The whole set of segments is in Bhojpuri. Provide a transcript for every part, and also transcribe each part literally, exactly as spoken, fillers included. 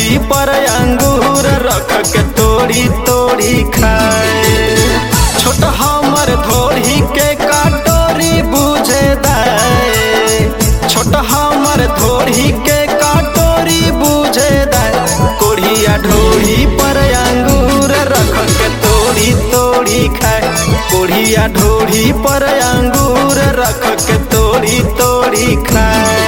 ढोढ़ी पर अंगूर रख के तोड़ी तोड़ी खाए। छोट हमर ढोढ़ी के काटोरी बुझे दाए, छोट हमर ढोढ़ी के काटोरी बुझे दाए। कोढ़िया ढोढ़ी पर अंगूर रख के तोड़ी तोड़ी खाए, कोढ़िया ढोढ़ी पर अंगूर रख के तोड़ी तोड़ी खाए।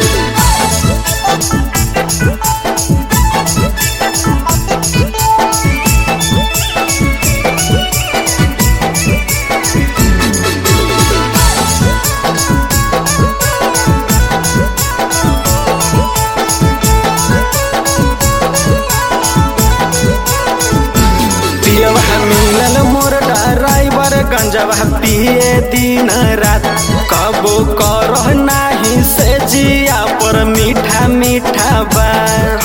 मिलल मोर ड्राइवर गंजवा पिए दिन रात, कबो करह नाही से जिया पर मीठा मीठा बात।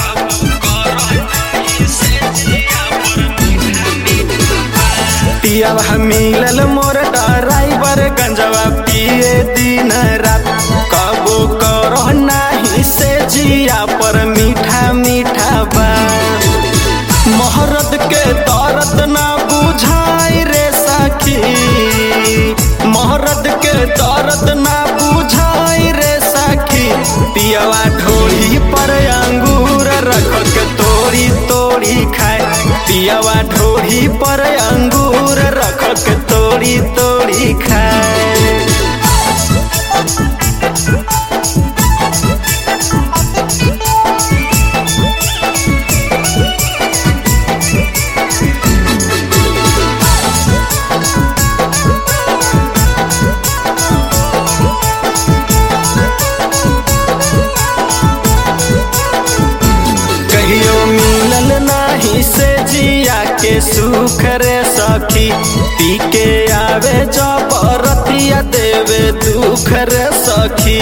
पियवा मिलल मोर ड्राइवर गंजवा पिए दिन रात, कबो करह नाही से जिया पर मीठा मीठा बात। मोहरत के दर्द ना बुझाई रे सखी, मोहरत के दर्द ना बुझाई रे सखी। पियवा ढोढ़ी पर अंगूर रख के तोड़ी तोड़ी खाए, पियवा ढोढ़ी पर अंगूर रख के तोड़ी तोड़ी खाए। मिलल नाही से जिया के सुख रे सखी, पी के आवे जबरतिया देवे दुख रे सखी।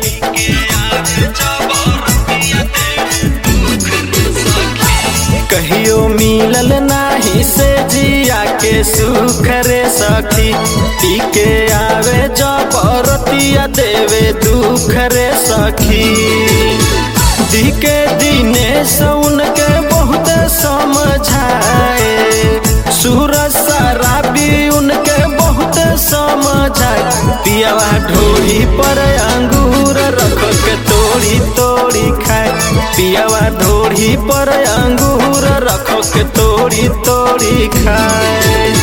कहियो मिलल नाही से जिया के सुख रे सखी, पी के आवे जबरतिया देवे दुख रे सखी। दी के दिनेश उनके बहुत समझाए, सूरज शराबी उनके बहुत समझाए। पियवा ढोढ़ी पर अंगूर रख के तोड़ी तोड़ी खाए, पियवा ढोढ़ी पर अंगूर रख के तोड़ी तोड़ी खाए।